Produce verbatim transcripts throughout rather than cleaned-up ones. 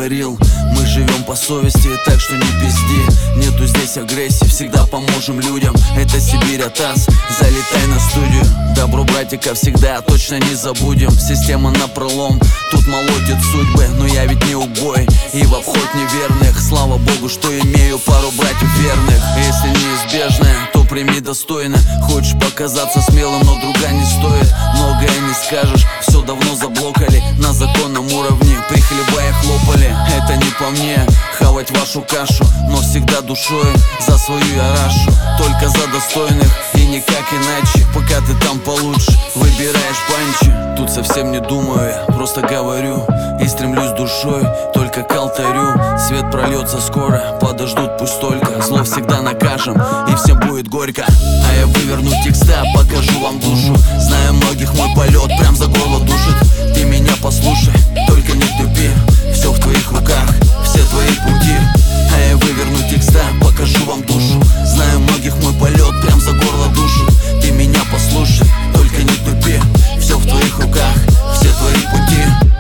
говорил, мы живем по совести, так что не пизди. Нету здесь агрессии, всегда поможем людям. Это Сибирь от ас, залетай на студию. Добро, братика, всегда точно не забудем. Система напролом, тут молотит судьбы, но я ведь не убой и в обход неверных. Слава богу, что имею пару братьев верных. Если неизбежное, то прими достойно. Хочешь показаться смелым, но друга не стоит. Многое не скажешь, все давно заблокали. На законном уровне прихлебая хлопали. Это не по мне, хавать вашу кашу, но всегда душой за свою я рашу. Только за достойных и никак иначе. Пока ты там получше, выбираешь панчи. Тут совсем не думаю, я просто говорю и стремлюсь душой только к алтарю. Свет прольется скоро, подождут пусть только. Зло всегда накажем, и всем будет горько. А я выверну текста, покажу вам душу. Знаю многих мой полет прям за горло душит. Ты меня послушай, только не тупи. Все в твоих руках, все твои пути. А я выверну текста, покажу вам душу. Знаю многих мой полет прям за горло душит. Ты меня послушай, только не тупи. Все в твоих руках, все твои пути.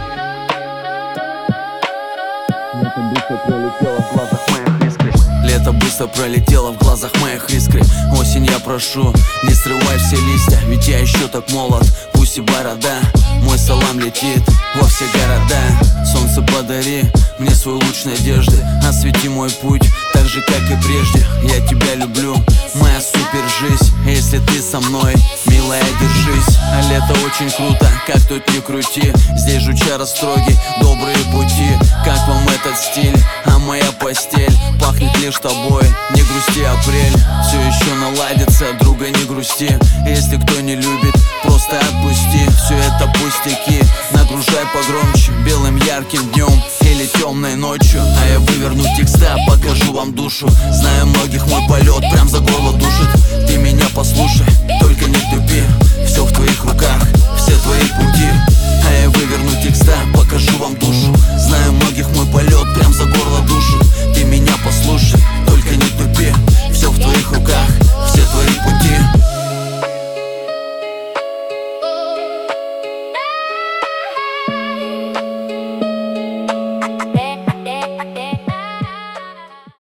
Лето быстро пролетело в глазах моих искры. Осень, я прошу, не срывай все листья, ведь я еще так молод. Пусть и борода, мой салам летит во все города. Солнце, подари мне свой луч надежды, освети мой путь так же, как и прежде. Я тебя люблю, моя супер жизнь. Если ты со мной, милая, держись. А лето очень круто, как тут не крути. Здесь жучара строгий, добрые пути. Как вам этот стиль, а моя постель пахнет лишь тобой. Не грусти, апрель все еще наладится, друга, не грусти. Если кто не любит, просто отпусти. Все это пустяки, нагружай погромче. Белым ярким днем или темной ночью. А я выверну текста, покажу вам душу. Знаю многих мой полет прям за горло душит. Ты меня послушай, только не тупи. Все в твоих руках.